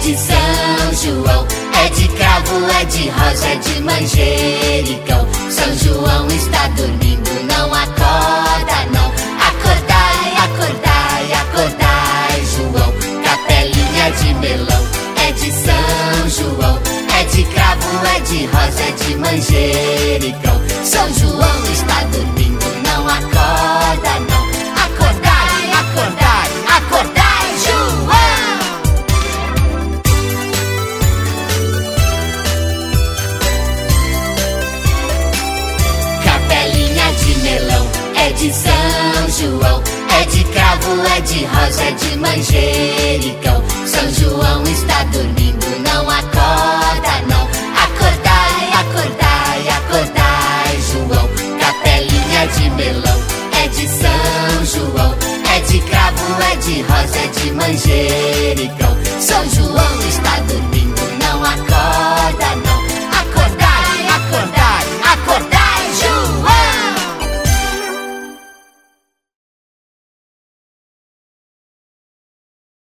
de São João, é de cravo, é de rosa, é de manjericão. São João está dormindo, não acorda não. Acordai, acordai, acordai, João. Capelinha de melão, é de São João, é de cravo, é de rosa, é de manjericão. São João está dormindo, não acorda não. Acordai, acordai, acordai, João. Capelinha de melão, é de São João, é de cravo, é de rosa, é de manjericão. São João está dormindo, não acorda não. Acordai, acordai, acordai, João. Capelinha de melão, é de São João, é de cravo, é de rosa, é de manjericão. São João está dormindo.